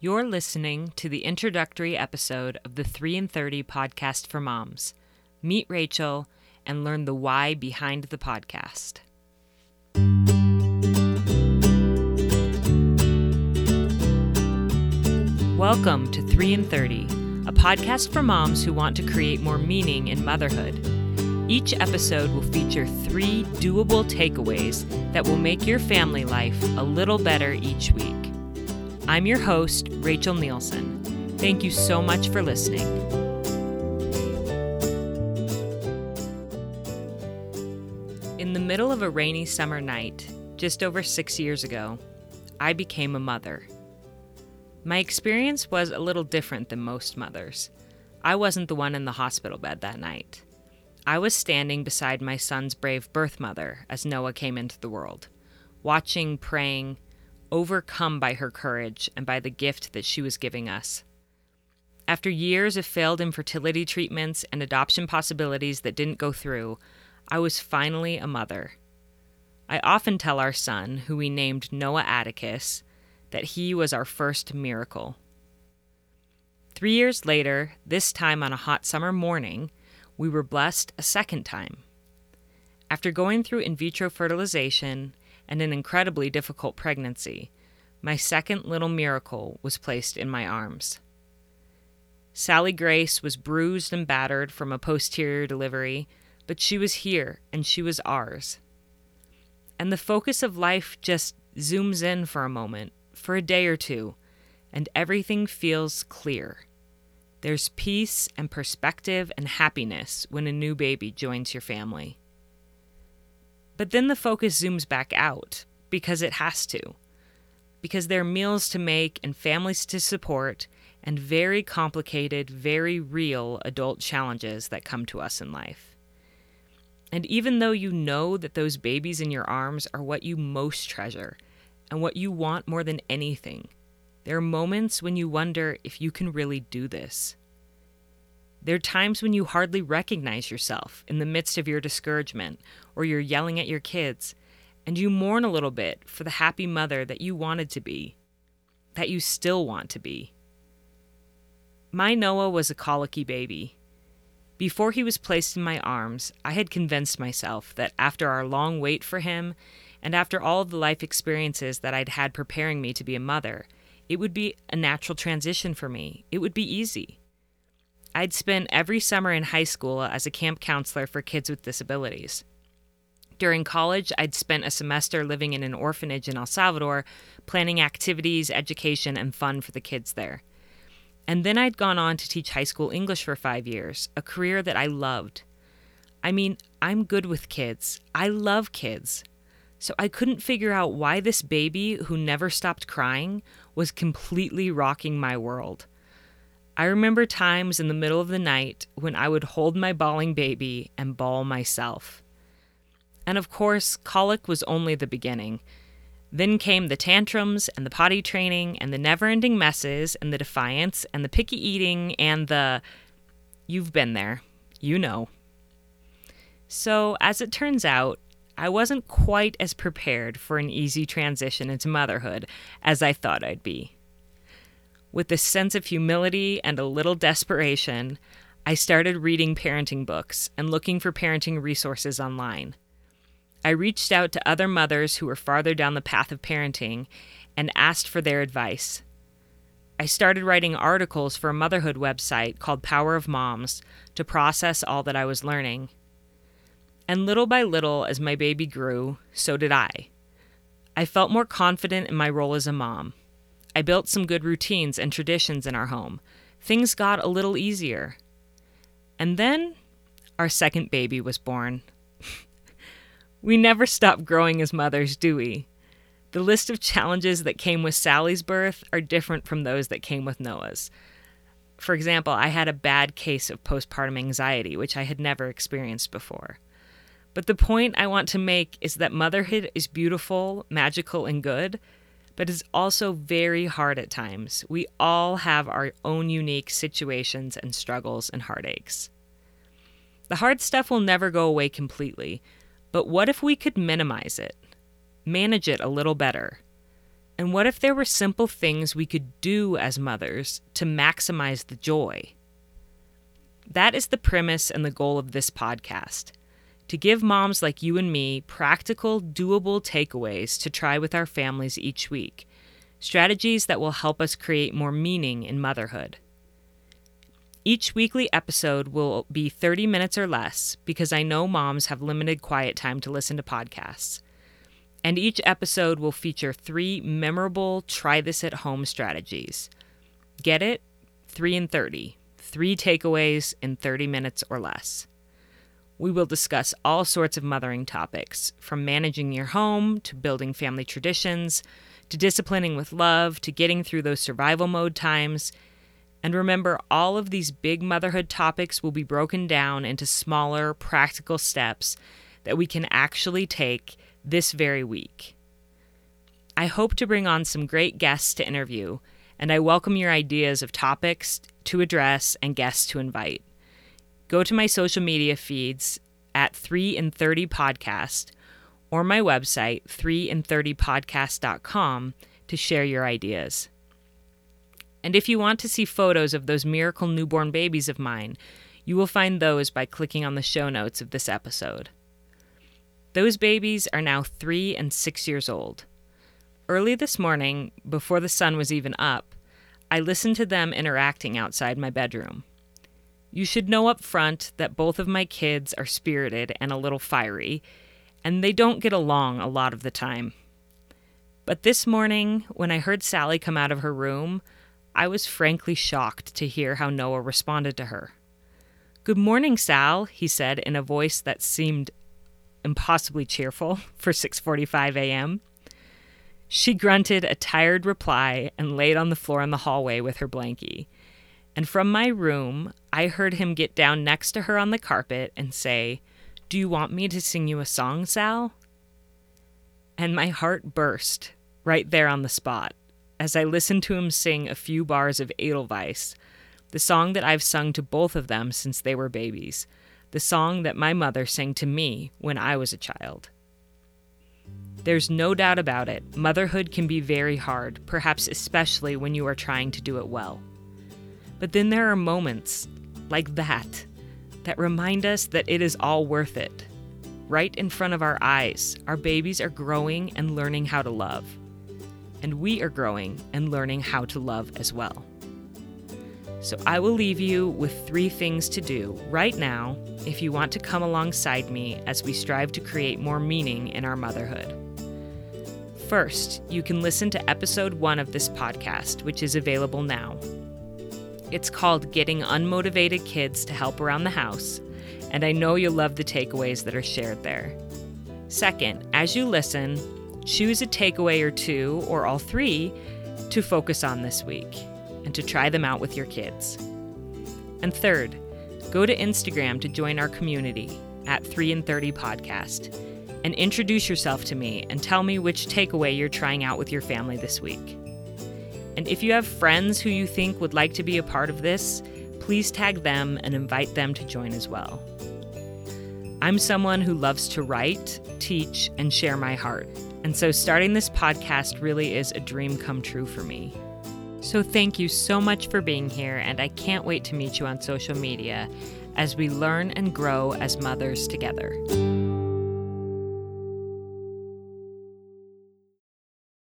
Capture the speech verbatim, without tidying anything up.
You're listening to the introductory episode of the three and thirty podcast for moms. Meet Rachel and learn the why behind the podcast. Welcome to three and thirty, a podcast for moms who want to create more meaning in motherhood. Each episode will feature three doable takeaways that will make your family life a little better each week. I'm your host, Rachel Nielsen. Thank you so much for listening. In the middle of a rainy summer night, just over six years ago, I became a mother. My experience was a little different than most mothers. I wasn't the one in the hospital bed that night. I was standing beside my son's brave birth mother as Noah came into the world, watching, praying, overcome by her courage and by the gift that she was giving us. After years of failed infertility treatments and adoption possibilities that didn't go through, I was finally a mother. I often tell our son, who we named Noah Atticus, that he was our first miracle. Three years later, this time on a hot summer morning, we were blessed a second time. After going through in vitro fertilization and an incredibly difficult pregnancy, my second little miracle was placed in my arms. Sally Grace was bruised and battered from a posterior delivery, but she was here and she was ours. And the focus of life just zooms in for a moment, for a day or two, and everything feels clear. There's peace and perspective and happiness when a new baby joins your family. But then the focus zooms back out, because it has to. Because there are meals to make and families to support and very complicated, very real adult challenges that come to us in life. And even though you know that those babies in your arms are what you most treasure and what you want more than anything, there are moments when you wonder if you can really do this. There are times when you hardly recognize yourself in the midst of your discouragement or you're yelling at your kids, and you mourn a little bit for the happy mother that you wanted to be, that you still want to be. My Noah was a colicky baby. Before he was placed in my arms, I had convinced myself that after our long wait for him, and after all of the life experiences that I'd had preparing me to be a mother, it would be a natural transition for me. It would be easy. I'd spent every summer in high school as a camp counselor for kids with disabilities. During college, I'd spent a semester living in an orphanage in El Salvador, planning activities, education, and fun for the kids there. And then I'd gone on to teach high school English for five years, a career that I loved. I mean, I'm good with kids. I love kids. So I couldn't figure out why this baby who never stopped crying was completely rocking my world. I remember times in the middle of the night when I would hold my bawling baby and bawl myself. And of course, colic was only the beginning. Then came the tantrums and the potty training and the never-ending messes and the defiance and the picky eating and the, you've been there, you know. So as it turns out, I wasn't quite as prepared for an easy transition into motherhood as I thought I'd be. With a sense of humility and a little desperation, I started reading parenting books and looking for parenting resources online. I reached out to other mothers who were farther down the path of parenting and asked for their advice. I started writing articles for a motherhood website called Power of Moms to process all that I was learning. And little by little, as my baby grew, so did I. I felt more confident in my role as a mom. I built some good routines and traditions in our home. Things got a little easier. And then our second baby was born. We never stop growing as mothers, do we? The list of challenges that came with Sally's birth are different from those that came with Noah's. For example, I had a bad case of postpartum anxiety, which I had never experienced before. But the point I want to make is that motherhood is beautiful, magical, and good, but is also very hard at times. We all have our own unique situations and struggles and heartaches. The hard stuff will never go away completely, but what if we could minimize it, manage it a little better? And what if there were simple things we could do as mothers to maximize the joy? That is the premise and the goal of this podcast, to give moms like you and me practical, doable takeaways to try with our families each week, strategies that will help us create more meaning in motherhood. Each weekly episode will be thirty minutes or less because I know moms have limited quiet time to listen to podcasts. And each episode will feature three memorable try-this-at-home strategies. Get it? Three and thirty. Three takeaways in thirty minutes or less. We will discuss all sorts of mothering topics, from managing your home to building family traditions, to disciplining with love, to getting through those survival mode times. And remember, all of these big motherhood topics will be broken down into smaller, practical steps that we can actually take this very week. I hope to bring on some great guests to interview, and I welcome your ideas of topics to address and guests to invite. Go to my social media feeds at three and thirty podcast or my website, three and thirty podcast dot com, to share your ideas. And if you want to see photos of those miracle newborn babies of mine, you will find those by clicking on the show notes of this episode. Those babies are now three and six years old. Early this morning, before the sun was even up, I listened to them interacting outside my bedroom. You should know up front that both of my kids are spirited and a little fiery, and they don't get along a lot of the time. But this morning, when I heard Sally come out of her room, I was frankly shocked to hear how Noah responded to her. "Good morning, Sal," he said in a voice that seemed impossibly cheerful for six forty-five a.m. She grunted a tired reply and laid on the floor in the hallway with her blankie. And from my room, I heard him get down next to her on the carpet and say, "Do you want me to sing you a song, Sal?" And my heart burst right there on the spot as I listened to him sing a few bars of Edelweiss, the song that I've sung to both of them since they were babies, the song that my mother sang to me when I was a child. There's no doubt about it, motherhood can be very hard, perhaps especially when you are trying to do it well. But then there are moments like that that remind us that it is all worth it. Right in front of our eyes, our babies are growing and learning how to love. And we are growing and learning how to love as well. So I will leave you with three things to do right now if you want to come alongside me as we strive to create more meaning in our motherhood. First, you can listen to episode one of this podcast, which is available now. It's called Getting Unmotivated Kids to Help Around the House, and I know you'll love the takeaways that are shared there. Second, as you listen, choose a takeaway or two, or all three, to focus on this week, and to try them out with your kids. And third, go to Instagram to join our community at three and thirty podcast, and introduce yourself to me and tell me which takeaway you're trying out with your family this week. And if you have friends who you think would like to be a part of this, please tag them and invite them to join as well. I'm someone who loves to write, teach, and share my heart. And so starting this podcast really is a dream come true for me. So thank you so much for being here, and I can't wait to meet you on social media as we learn and grow as mothers together.